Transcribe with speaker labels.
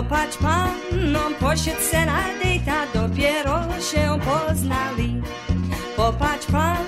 Speaker 1: Popatrz pan, on poszedł se na dejta, dopiero się poznali. Popatrz pan,